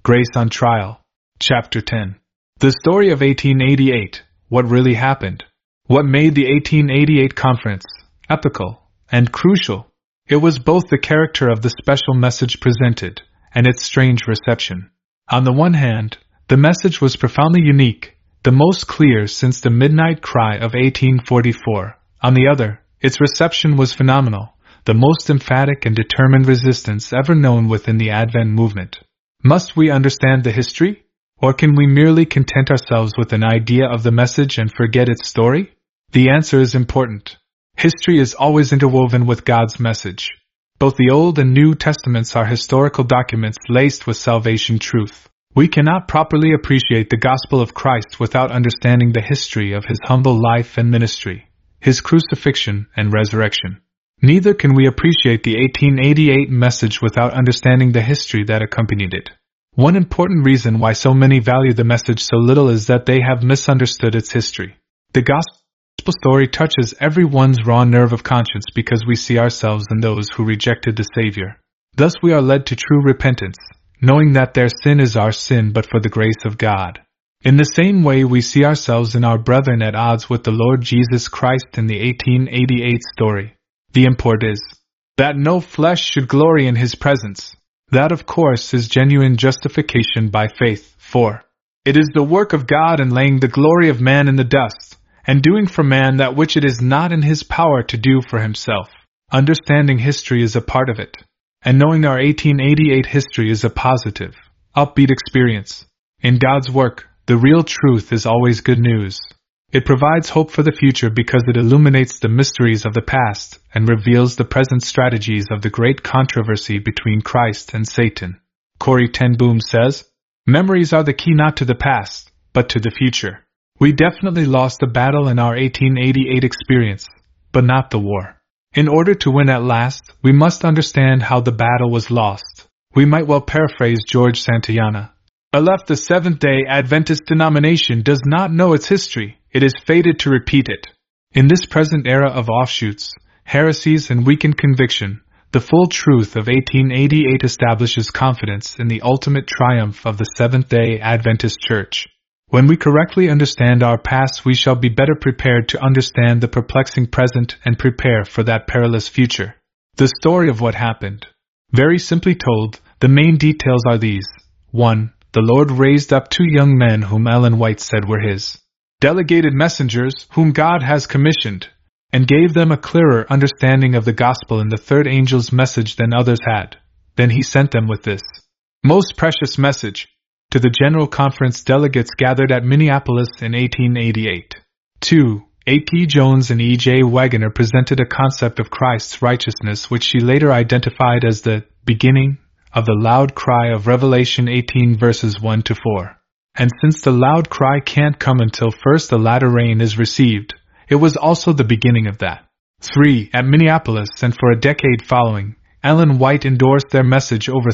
Grace on Trial. Chapter 10. The story of 1888. What really happened? What made the 1888 conference epical and crucial? It was both the character of the special message presented and its strange reception. On the one hand, the message was profoundly unique, the most clear since the Midnight Cry of 1844. On the other, its reception was phenomenal, the most emphatic and determined resistance ever known within the Advent movement. Must we understand the history? Or can we merely content ourselves with an idea of the message and forget its story? The answer is important. History is always interwoven with God's message. Both the Old and New Testaments are historical documents laced with salvation truth. We cannot properly appreciate the gospel of Christ without understanding the history of his humble life and ministry, his crucifixion and resurrection. Neither can we appreciate the 1888 message without understanding the history that accompanied it. One important reason why so many value the message so little is that they have misunderstood its history. The gospel story touches everyone's raw nerve of conscience because we see ourselves in those who rejected the Savior. Thus we are led to true repentance, knowing that their sin is our sin but for the grace of God. In the same way we see ourselves in our brethren at odds with the Lord Jesus Christ in the 1888 story. The import is that no flesh should glory in his presence. That, of course, is genuine justification by faith, for it is the work of God in laying the glory of man in the dust, and doing for man that which it is not in his power to do for himself. Understanding history is a part of it, and knowing our 1888 history is a positive, upbeat experience. In God's work, the real truth is always good news. It provides hope for the future because it illuminates the mysteries of the past and reveals the present strategies of the great controversy between Christ and Satan. Corrie ten Boom says, "Memories are the key not to the past, but to the future." We definitely lost the battle in our 1888 experience, but not the war. In order to win at last, we must understand how the battle was lost. We might well paraphrase George Santayana. Aleph, the Seventh-day Adventist denomination does not know its history. It is fated to repeat it. In this present era of offshoots, heresies and weakened conviction, the full truth of 1888 establishes confidence in the ultimate triumph of the Seventh-day Adventist Church. When we correctly understand our past, we shall be better prepared to understand the perplexing present and prepare for that perilous future. The story of what happened. Very simply told, the main details are these. 1. The Lord raised up 2 young men whom Ellen White said were his delegated messengers, whom God has commissioned, and gave them a clearer understanding of the gospel in the third angel's message than others had. Then he sent them with this most precious message to the General Conference delegates gathered at Minneapolis in 1888. 2. A.P. Jones and E.J. Wagoner presented a concept of Christ's righteousness which she later identified as the beginning of the loud cry of Revelation 18 verses 1 to 4. And since the loud cry can't come until first the latter rain is received, it was also the beginning of that. 3. At Minneapolis and for a decade following, Ellen White endorsed their message over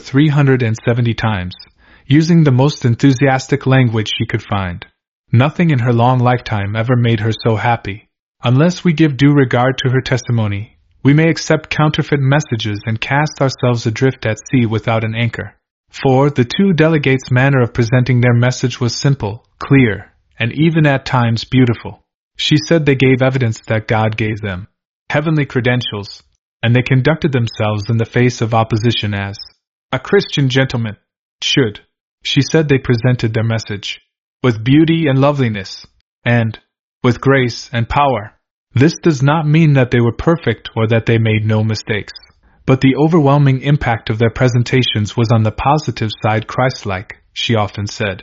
370 times, using the most enthusiastic language she could find. Nothing in her long lifetime ever made her so happy. Unless we give due regard to her testimony, we may accept counterfeit messages and cast ourselves adrift at sea without an anchor. 4. The 2 delegates' manner of presenting their message was simple, clear, and even at times beautiful. She said they gave evidence that God gave them heavenly credentials, and they conducted themselves in the face of opposition as a Christian gentleman should. She said they presented their message with beauty and loveliness, and with grace and power. This does not mean that they were perfect or that they made no mistakes. But the overwhelming impact of their presentations was on the positive side Christ-like, she often said.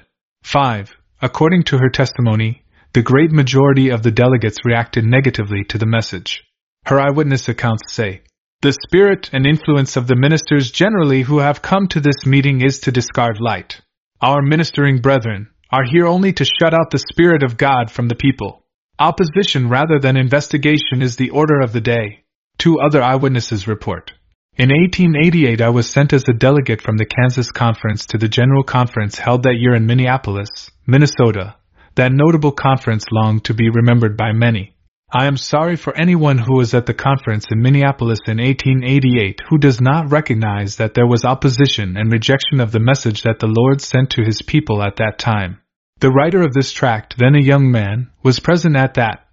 5. According to her testimony, the great majority of the delegates reacted negatively to the message. Her eyewitness accounts say, "The spirit and influence of the ministers generally who have come to this meeting is to discard light. Our ministering brethren are here only to shut out the Spirit of God from the people. Opposition rather than investigation is the order of the day." 2 other eyewitnesses report. In 1888 I was sent as a delegate from the Kansas Conference to the General Conference held that year in Minneapolis, Minnesota, that notable conference long to be remembered by many. I am sorry for anyone who was at the conference in Minneapolis in 1888 who does not recognize that there was opposition and rejection of the message that the Lord sent to His people at that time. The writer of this tract, then a young man, was present at that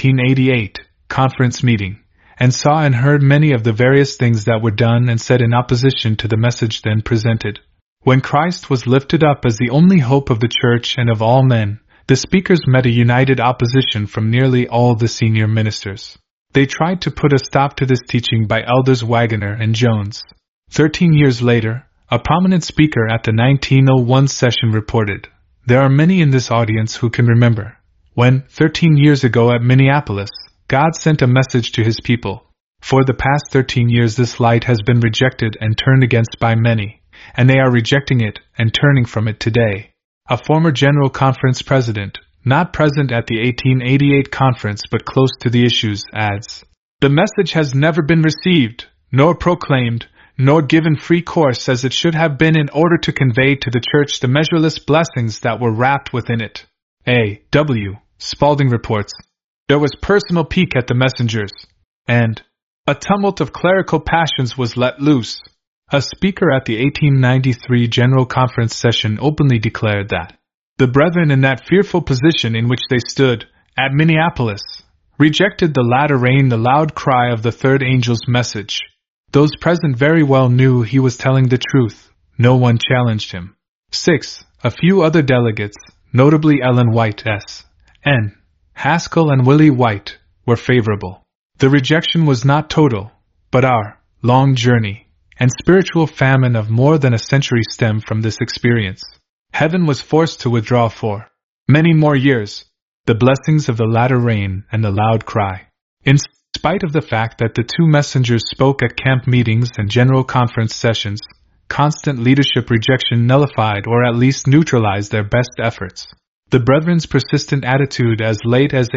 1888 conference meeting, and saw and heard many of the various things that were done and said in opposition to the message then presented. When Christ was lifted up as the only hope of the church and of all men, the speakers met a united opposition from nearly all the senior ministers. They tried to put a stop to this teaching by Elders Waggoner and Jones. 13 years later, a prominent speaker at the 1901 session reported, "There are many in this audience who can remember when, 13 years ago at Minneapolis, God sent a message to His people. For the past 13 years this light has been rejected and turned against by many, and they are rejecting it and turning from it today." A former General Conference president, not present at the 1888 conference but close to the issues, adds, "The message has never been received, nor proclaimed, nor given free course as it should have been in order to convey to the church the measureless blessings that were wrapped within it." A. W. Spalding reports, "There was personal pique at the messengers, and a tumult of clerical passions was let loose." A speaker at the 1893 General Conference session openly declared that the brethren in that fearful position in which they stood, at Minneapolis, rejected the latter rain, the loud cry of the third angel's message. Those present very well knew he was telling the truth. No one challenged him. 6. A few other delegates, notably Ellen White, S.N. Haskell and Willie White, were favorable. The rejection was not total, but our long journey and spiritual famine of more than a century stem from this experience. Heaven was forced to withdraw for many more years the blessings of the latter rain and the loud cry. In spite of the fact that the two messengers spoke at camp meetings and general conference sessions, constant leadership rejection nullified or at least neutralized their best efforts. The brethren's persistent attitude as late as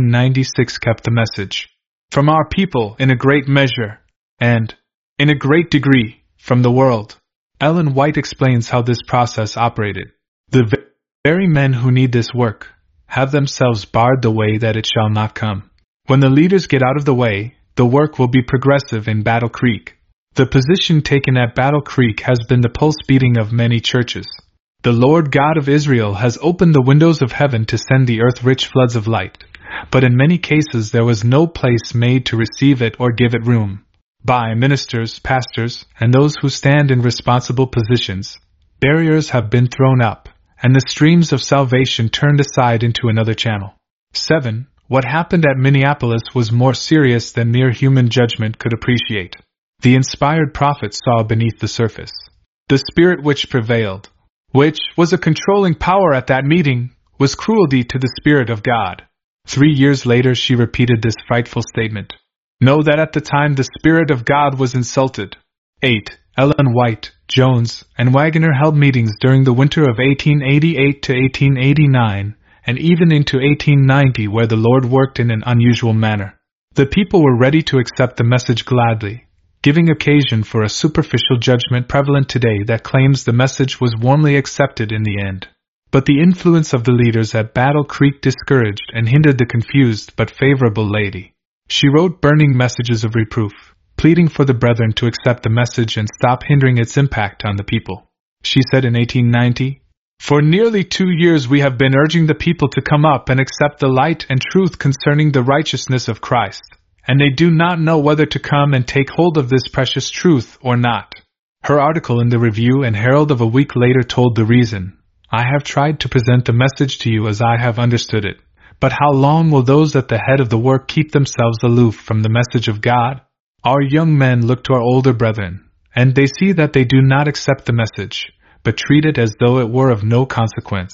1896 kept the message from our people in a great measure, and in a great degree, from the world. Ellen White explains how this process operated. The very men who need this work have themselves barred the way that it shall not come. When the leaders get out of the way, the work will be progressive in Battle Creek. The position taken at Battle Creek has been the pulse beating of many churches. The Lord God of Israel has opened the windows of heaven to send the earth rich floods of light, but in many cases there was no place made to receive it or give it room. By ministers, pastors, and those who stand in responsible positions, barriers have been thrown up, and the streams of salvation turned aside into another channel. 7. What happened at Minneapolis was more serious than mere human judgment could appreciate. The inspired prophet saw beneath the surface. The spirit which prevailed, which was a controlling power at that meeting, was cruelty to the Spirit of God. 3 years later she repeated this frightful statement. Know that at the time the Spirit of God was insulted. 8. Ellen White, Jones, and Waggoner held meetings during the winter of 1888 to 1889, and even into 1890 where the Lord worked in an unusual manner. The people were ready to accept the message gladly, giving occasion for a superficial judgment prevalent today that claims the message was warmly accepted in the end. But the influence of the leaders at Battle Creek discouraged and hindered the confused but favorable lady. She wrote burning messages of reproof, pleading for the brethren to accept the message and stop hindering its impact on the people. She said in 1890, "For nearly 2 years we have been urging the people to come up and accept the light and truth concerning the righteousness of Christ, and they do not know whether to come and take hold of this precious truth or not." Her article in the Review and Herald of a week later told the reason. "I have tried to present the message to you as I have understood it. But how long will those at the head of the work keep themselves aloof from the message of God? Our young men look to our older brethren, and they see that they do not accept the message, but treat it as though it were of no consequence."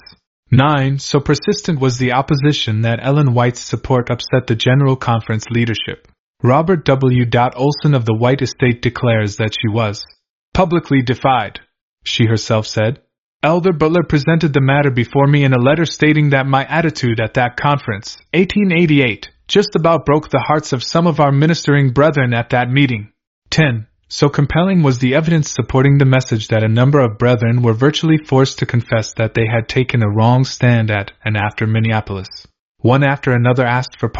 9. So persistent was the opposition that Ellen White's support upset the General Conference leadership. Robert W. Olson of the White estate declares that she was publicly defied. She herself said, "Elder Butler presented the matter before me in a letter stating that my attitude at that conference, 1888, just about broke the hearts of some of our ministering brethren at that meeting." 10. So compelling was the evidence supporting the message that a number of brethren were virtually forced to confess that they had taken a wrong stand at and after Minneapolis. One after another asked for pardon,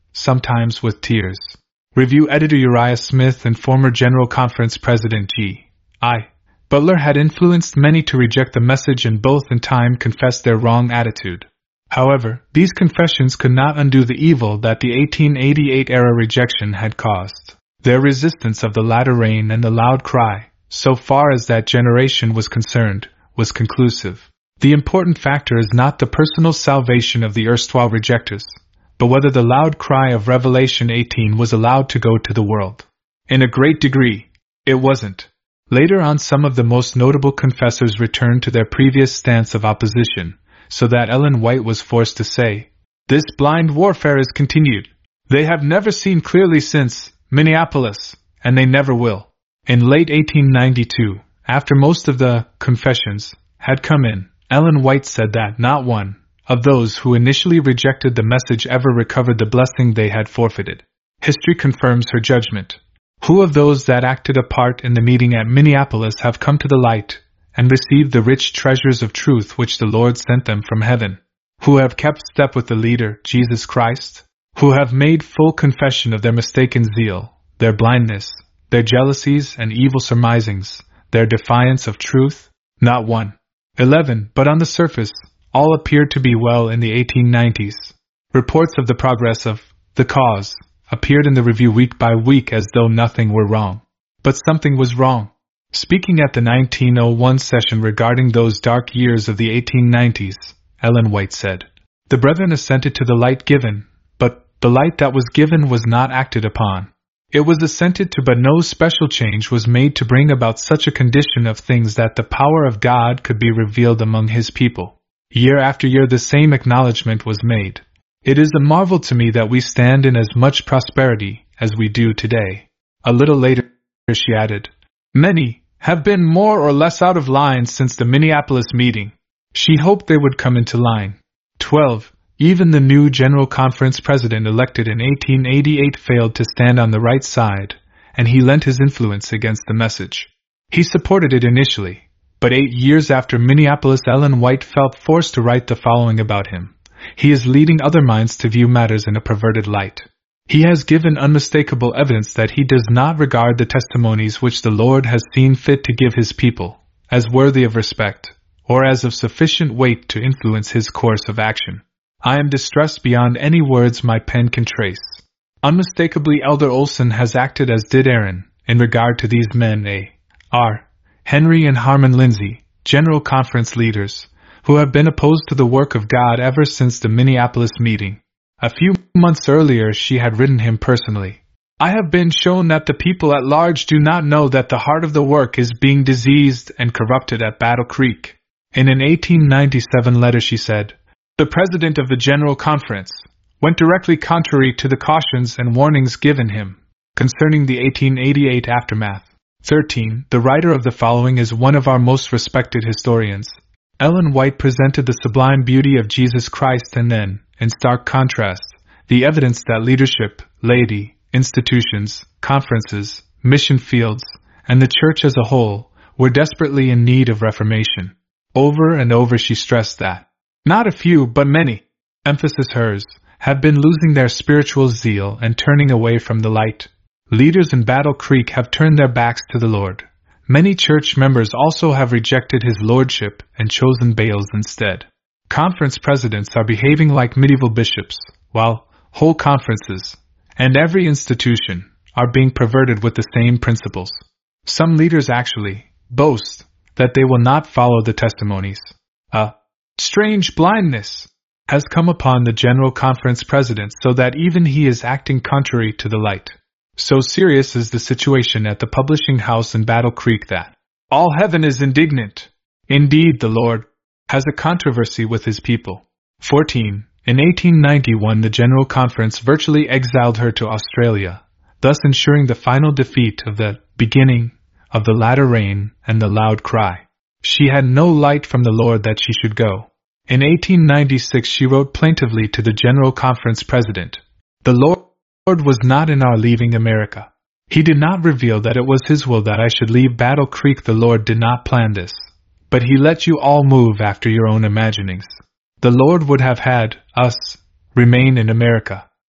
sometimes with tears. Review editor Uriah Smith and former General Conference President G.I. Butler had influenced many to reject the message and both in time confessed their wrong attitude. However, these confessions could not undo the evil that the 1888-era rejection had caused. Their resistance of the latter rain and the loud cry, so far as that generation was concerned, was conclusive. The important factor is not the personal salvation of the erstwhile rejectors, but whether the loud cry of Revelation 18 was allowed to go to the world. In a great degree, it wasn't. Later on, some of the most notable confessors returned to their previous stance of opposition, so that Ellen White was forced to say, "This blind warfare is continued. They have never seen clearly since Minneapolis, and they never will." In late 1892, after most of the confessions had come in, Ellen White said that not one of those who initially rejected the message ever recovered the blessing they had forfeited. History confirms her judgment. Who of those that acted a part in the meeting at Minneapolis have come to the light and received the rich treasures of truth which the Lord sent them from heaven? Who have kept step with the leader, Jesus Christ? Who have made full confession of their mistaken zeal, their blindness, their jealousies and evil surmisings, their defiance of truth? Not one. 11. But on the surface, all appeared to be well in the 1890s. Reports of the progress of the cause appeared in the review week by week as though nothing were wrong. But something was wrong. Speaking at the 1901 session regarding those dark years of the 1890s, Ellen White said, "The brethren assented to the light given, but the light that was given was not acted upon. It was assented to, but no special change was made to bring about such a condition of things that the power of God could be revealed among His people. Year after year the same acknowledgment was made. It is a marvel to me that we stand in as much prosperity as we do today." A little later she added, "Many have been more or less out of line since the Minneapolis meeting." She hoped they would come into line. 12. Even the new General Conference president elected in 1888 failed to stand on the right side, and he lent his influence against the message. He supported it initially, but 8 years after Minneapolis, Ellen White felt forced to write the following about him. He is leading other minds to view matters in a perverted light. He has given unmistakable evidence that he does not regard the testimonies which the Lord has seen fit to give His people as worthy of respect, or as of sufficient weight to influence his course of action. I am distressed beyond any words my pen can trace. Unmistakably, Elder Olson has acted as did Aaron, in regard to these men, A.R. Henry and Harmon Lindsay, General Conference leaders, who have been opposed to the work of God ever since the Minneapolis meeting. A few months earlier she had written him personally, "I have been shown that the people at large do not know that the heart of the work is being diseased and corrupted at Battle Creek." In an 1897 letter she said, "The President of the General Conference went directly contrary to the cautions and warnings given him concerning the 1888 aftermath." 13. The writer of the following is one of our most respected historians. Ellen White presented the sublime beauty of Jesus Christ and then, in stark contrast, the evidence that leadership, laity, institutions, conferences, mission fields, and the church as a whole were desperately in need of reformation. Over and over she stressed that not a few, but many, emphasis hers, have been losing their spiritual zeal and turning away from the light. Leaders in Battle Creek have turned their backs to the Lord. Many church members also have rejected His lordship and chosen Baals instead. Conference presidents are behaving like medieval bishops, while whole conferences, and every institution, are being perverted with the same principles. Some leaders actually boast that they will not follow the testimonies. A strange blindness has come upon the General Conference president so that even he is acting contrary to the light. So serious is the situation at the publishing house in Battle Creek that all heaven is indignant. Indeed, the Lord has a controversy with His people. 14. In 1891 the General Conference virtually exiled her to Australia, thus ensuring the final defeat of the beginning of the latter rain and the loud cry. She had no light from the Lord that she should go. In 1896 she wrote plaintively to the General Conference president, "The Lord was not in our leaving America. He did not reveal that it was His will that I should leave Battle Creek. The Lord did not plan this, but He let you all move after your own imaginings. The Lord would have had us remain in America.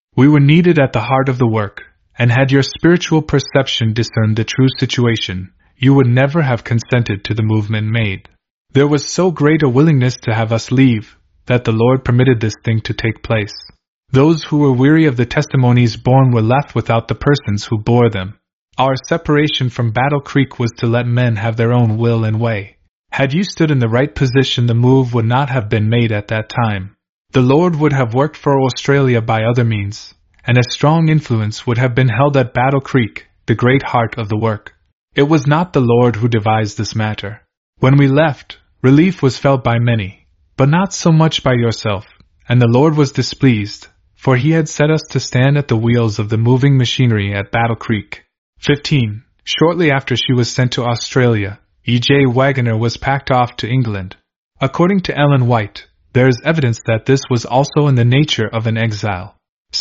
We were needed at the heart of the work, and had your spiritual perception discerned the true situation, you would never have consented to the movement made. There was so great a willingness to have us leave, that the Lord permitted this thing to take place. Those who were weary of the testimonies borne were left without the persons who bore them. Our separation from Battle Creek was to let men have their own will and way. Had you stood in the right position, the move would not have been made at that time. The Lord would have worked for Australia by other means, and a strong influence would have been held at Battle Creek, the great heart of the work. It was not the Lord who devised this matter. When we left, relief was felt by many, but not so much by yourself, and the Lord was displeased, for he had set us to stand at the wheels of the moving machinery at Battle Creek. 15. Shortly after she was sent to Australia, E.J. Waggoner was packed off to England. According to Ellen White, there is evidence that this was also in the nature of an exile.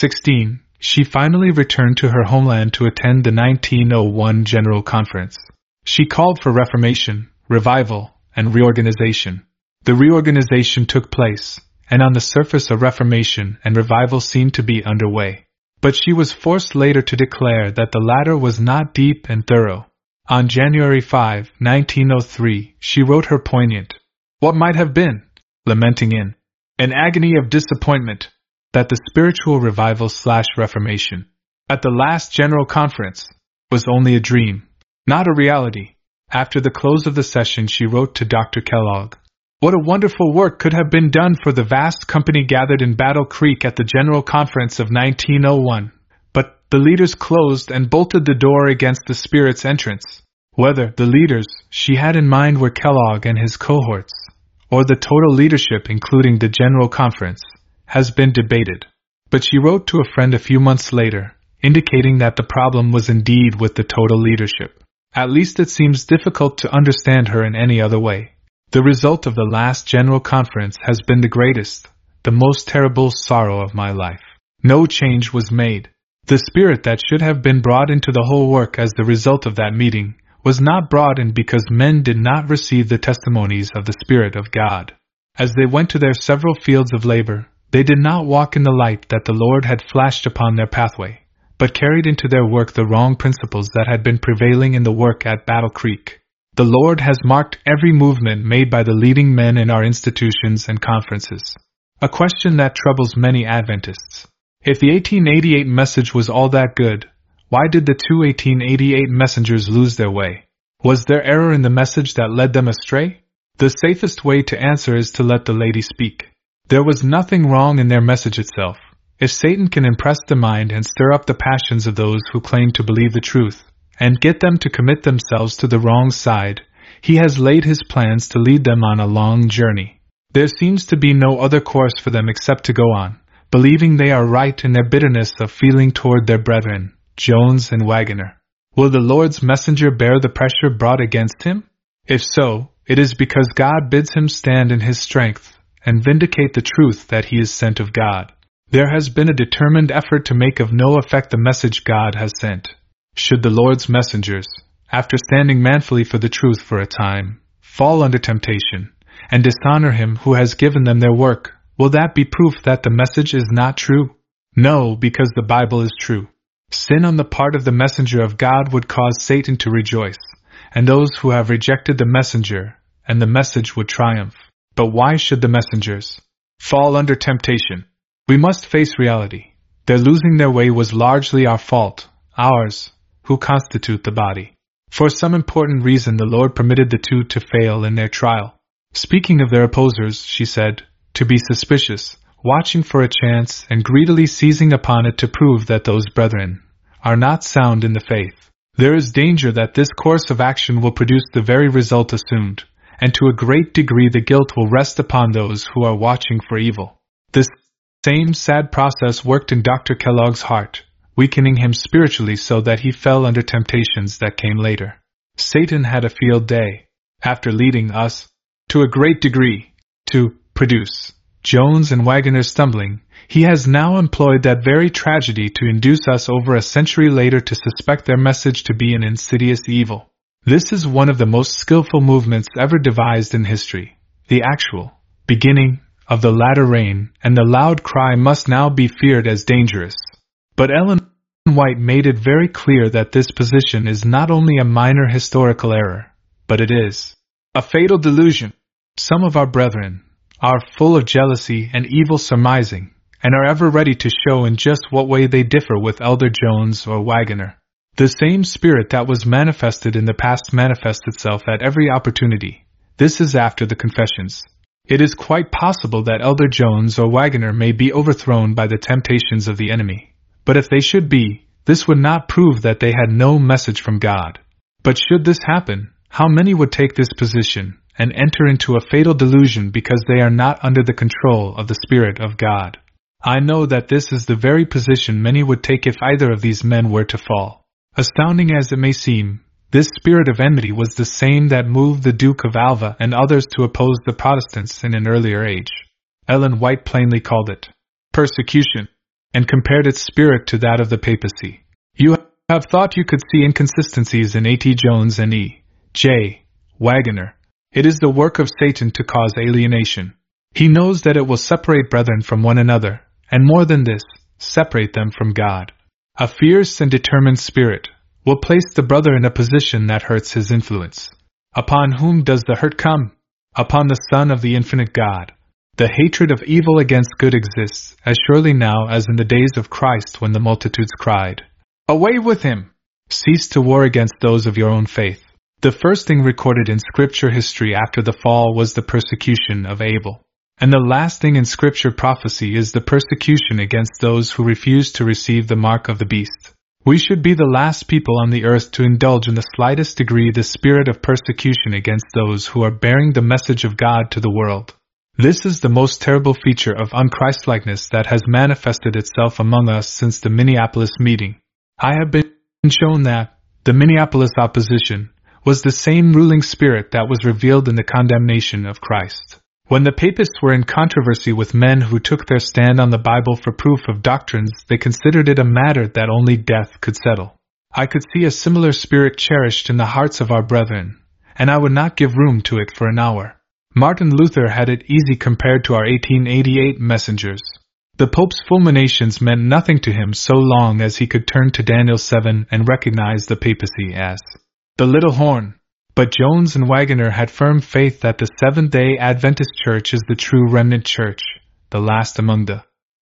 16. She finally returned to her homeland to attend the 1901 General Conference. She called for reformation, revival, and reorganization. The reorganization took place, and on the surface a reformation and revival seemed to be underway. But she was forced later to declare that the latter was not deep and thorough. On January 5, 1903, she wrote her poignant, "What might have been," lamenting in an agony of disappointment, that the spiritual revival/reformation at the last General Conference was only a dream, not a reality. After the close of the session she wrote to Dr. Kellogg, "What a wonderful work could have been done for the vast company gathered in Battle Creek at the General Conference of 1901, but the leaders closed and bolted the door against the Spirit's entrance." Whether the leaders she had in mind were Kellogg and his cohorts, or the total leadership including the General Conference, has been debated. But she wrote to a friend a few months later, indicating that the problem was indeed with the total leadership. At least it seems difficult to understand her in any other way. The result of the last General Conference has been the greatest, the most terrible sorrow of my life. No change was made. The spirit that should have been brought into the whole work as the result of that meeting was not brought in because men did not receive the testimonies of the Spirit of God. As they went to their several fields of labor, they did not walk in the light that the Lord had flashed upon their pathway, but carried into their work the wrong principles that had been prevailing in the work at Battle Creek. The Lord has marked every movement made by the leading men in our institutions and conferences. A question that troubles many Adventists. If the 1888 message was all that good, why did the two 1888 messengers lose their way? Was there error in the message that led them astray? The safest way to answer is to let the lady speak. There was nothing wrong in their message itself. If Satan can impress the mind and stir up the passions of those who claim to believe the truth, and get them to commit themselves to the wrong side, he has laid his plans to lead them on a long journey. There seems to be no other course for them except to go on, believing they are right in their bitterness of feeling toward their brethren, Jones and Waggoner. Will the Lord's messenger bear the pressure brought against him? If so, it is because God bids him stand in his strength and vindicate the truth that he is sent of God. There has been a determined effort to make of no effect the message God has sent. Should the Lord's messengers, after standing manfully for the truth for a time, fall under temptation, and dishonor him who has given them their work, will that be proof that the message is not true? No, because the Bible is true. Sin on the part of the messenger of God would cause Satan to rejoice, and those who have rejected the messenger and the message would triumph. But why should the messengers fall under temptation? We must face reality. Their losing their way was largely our fault, ours, who constitute the body. For some important reason the Lord permitted the two to fail in their trial. Speaking of their opposers, she said, to be suspicious, watching for a chance and greedily seizing upon it to prove that those brethren are not sound in the faith. There is danger that this course of action will produce the very result assumed, and to a great degree the guilt will rest upon those who are watching for evil. This same sad process worked in Dr. Kellogg's heart, weakening him spiritually so that he fell under temptations that came later. Satan had a field day, after leading us, to a great degree, to produce Jones and Waggoner stumbling. He has now employed that very tragedy to induce us over a century later to suspect their message to be an insidious evil. This is one of the most skillful movements ever devised in history. The actual beginning of the latter rain, and the loud cry must now be feared as dangerous. But Ellen White made it very clear that this position is not only a minor historical error, but it is a fatal delusion. Some of our brethren are full of jealousy and evil surmising, and are ever ready to show in just what way they differ with Elder Jones or Waggoner. The same spirit that was manifested in the past manifests itself at every opportunity. This is after the confessions. It is quite possible that Elder Jones or Waggoner may be overthrown by the temptations of the enemy. But if they should be, this would not prove that they had no message from God. But should this happen, how many would take this position and enter into a fatal delusion because they are not under the control of the Spirit of God? I know that this is the very position many would take if either of these men were to fall. Astounding as it may seem, this spirit of enmity was the same that moved the Duke of Alva and others to oppose the Protestants in an earlier age. Ellen White plainly called it persecution, and compared its spirit to that of the papacy. You have thought you could see inconsistencies in A.T. Jones and E.J. Waggoner. It is the work of Satan to cause alienation. He knows that it will separate brethren from one another, and more than this, separate them from God. A fierce and determined spirit will place the brother in a position that hurts his influence. Upon whom does the hurt come? Upon the Son of the infinite God. The hatred of evil against good exists as surely now as in the days of Christ when the multitudes cried, "Away with him!" Cease to war against those of your own faith. The first thing recorded in Scripture history after the fall was the persecution of Abel. And the last thing in Scripture prophecy is the persecution against those who refuse to receive the mark of the beast. We should be the last people on the earth to indulge in the slightest degree the spirit of persecution against those who are bearing the message of God to the world. This is the most terrible feature of unChristlikeness that has manifested itself among us since the Minneapolis meeting. I have been shown that the Minneapolis opposition was the same ruling spirit that was revealed in the condemnation of Christ. When the papists were in controversy with men who took their stand on the Bible for proof of doctrines, they considered it a matter that only death could settle. I could see a similar spirit cherished in the hearts of our brethren, and I would not give room to it for an hour. Martin Luther had it easy compared to our 1888 messengers. The Pope's fulminations meant nothing to him so long as he could turn to Daniel 7 and recognize the papacy as the little horn. But Jones and Waggoner had firm faith that the Seventh-day Adventist Church is the true remnant church, the last among the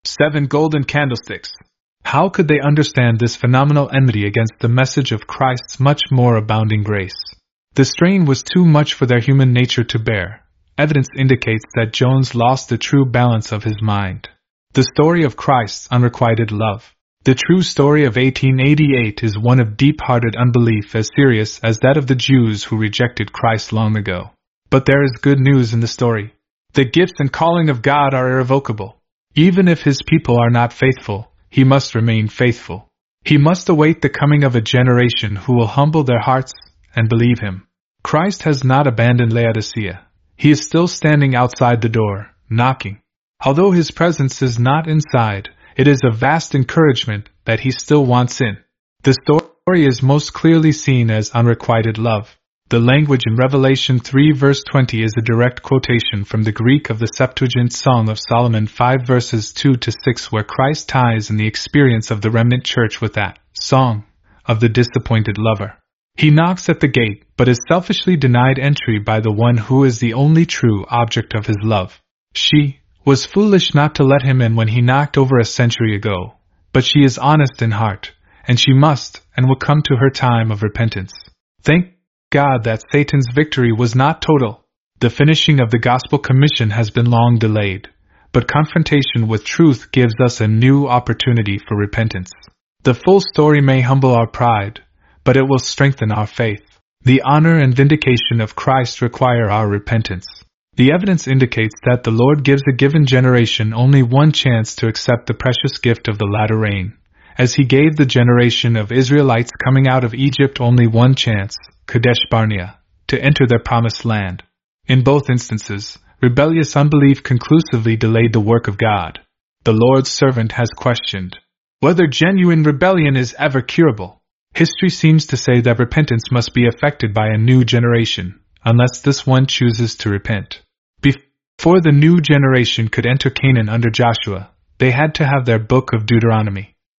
7 golden candlesticks. How could they understand this phenomenal enmity against the message of Christ's much more abounding grace? The strain was too much for their human nature to bear. Evidence indicates that Jones lost the true balance of his mind. The story of Christ's unrequited love. The true story of 1888 is one of deep-hearted unbelief as serious as that of the Jews who rejected Christ long ago. But there is good news in the story. The gifts and calling of God are irrevocable. Even if His people are not faithful, He must remain faithful. He must await the coming of a generation who will humble their hearts and believe Him. Christ has not abandoned Laodicea. He is still standing outside the door, knocking. Although His presence is not inside, it is a vast encouragement that He still wants in. The story is most clearly seen as unrequited love. The language in Revelation 3 verse 20 is a direct quotation from the Greek of the Septuagint Song of Solomon 5 verses 2 to 6, where Christ ties in the experience of the remnant church with that song of the disappointed lover. He knocks at the gate, but is selfishly denied entry by the one who is the only true object of his love. She was foolish not to let him in when he knocked over a century ago, but she is honest in heart, and she must and will come to her time of repentance. Thank God that Satan's victory was not total. The finishing of the gospel commission has been long delayed, but confrontation with truth gives us a new opportunity for repentance. The full story may humble our pride, but it will strengthen our faith. The honor and vindication of Christ require our repentance. The evidence indicates that the Lord gives a given generation only one chance to accept the precious gift of the latter rain, as He gave the generation of Israelites coming out of Egypt only one chance, Kadesh Barnea, to enter their promised land. In both instances, rebellious unbelief conclusively delayed the work of God. The Lord's servant has questioned whether genuine rebellion is ever curable. History seems to say that repentance must be effected by a new generation, unless this one chooses to repent. Before the new generation could enter Canaan under Joshua, they had to have their book of Deuteronomy.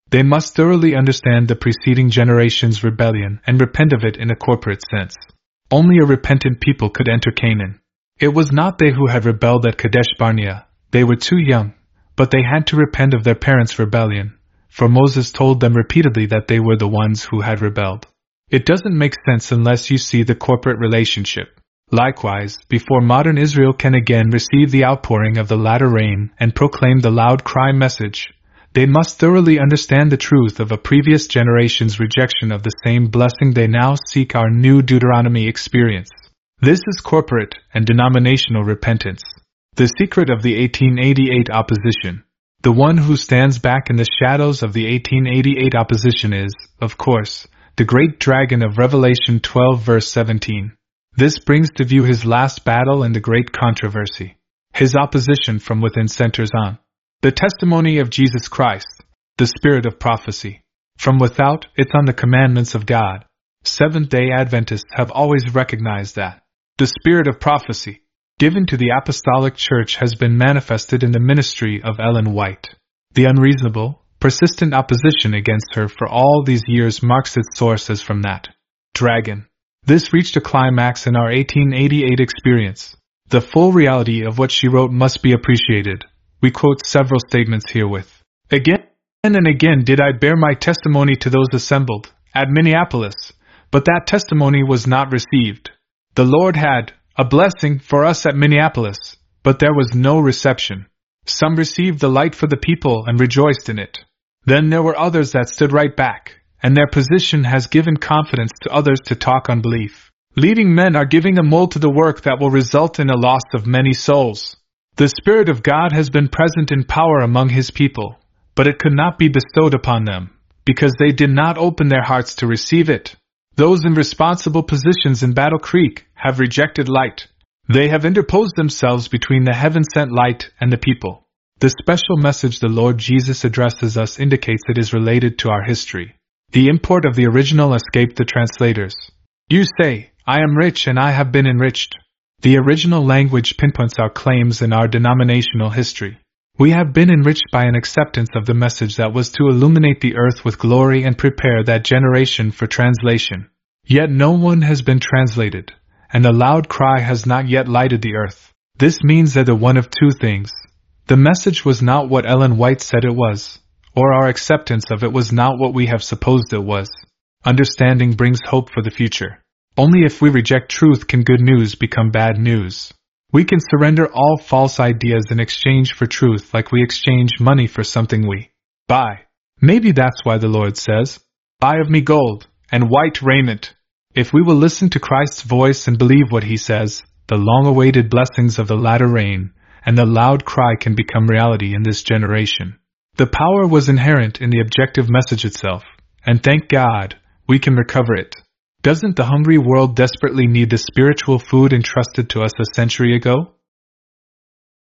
They must thoroughly understand the preceding generation's rebellion and repent of it in a corporate sense. Only a repentant people could enter Canaan. It was not they who had rebelled at Kadesh Barnea. They were too young, but they had to repent of their parents' rebellion, for Moses told them repeatedly that they were the ones who had rebelled. It doesn't make sense unless you see the corporate relationship. Likewise, before modern Israel can again receive the outpouring of the latter rain and proclaim the loud cry message, they must thoroughly understand the truth of a previous generation's rejection of the same blessing they now seek our new Deuteronomy experience. This is corporate and denominational repentance. The secret of the 1888 opposition. The one who stands back in the shadows of the 1888 opposition is, of course, the great dragon of Revelation 12 verse 17. This brings to view his last battle and the great controversy. His opposition from within centers on the testimony of Jesus Christ, the spirit of prophecy. From without, it's on the commandments of God. Seventh-day Adventists have always recognized that the spirit of prophecy, given to the Apostolic Church, has been manifested in the ministry of Ellen White. The unreasonable, persistent opposition against her for all these years marks its source as from that dragon. This reached a climax in our 1888 experience. The full reality of what she wrote must be appreciated. We quote several statements herewith. Again and again did I bear my testimony to those assembled at Minneapolis, but that testimony was not received. The Lord had a blessing for us at Minneapolis, but there was no reception. Some received the light for the people and rejoiced in it. Then there were others that stood right back, and their position has given confidence to others to talk unbelief. Leading men are giving a mold to the work that will result in a loss of many souls. The Spirit of God has been present in power among His people, but it could not be bestowed upon them, because they did not open their hearts to receive it. Those in responsible positions in Battle Creek have rejected light. They have interposed themselves between the heaven-sent light and the people. The special message the Lord Jesus addresses us indicates it is related to our history. The import of the original escaped the translators. You say, I am rich and I have been enriched. The original language pinpoints our claims in our denominational history. We have been enriched by an acceptance of the message that was to illuminate the earth with glory and prepare that generation for translation. Yet no one has been translated, and the loud cry has not yet lighted the earth. This means either one of two things. The message was not what Ellen White said it was, or our acceptance of it was not what we have supposed it was. Understanding brings hope for the future. Only if we reject truth can good news become bad news. We can surrender all false ideas in exchange for truth like we exchange money for something we buy. Maybe that's why the Lord says, Buy of me gold and white raiment. If we will listen to Christ's voice and believe what He says, the long-awaited blessings of the latter rain and the loud cry can become reality in this generation. The power was inherent in the objective message itself, and thank God, we can recover it. Doesn't the hungry world desperately need the spiritual food entrusted to us a century ago?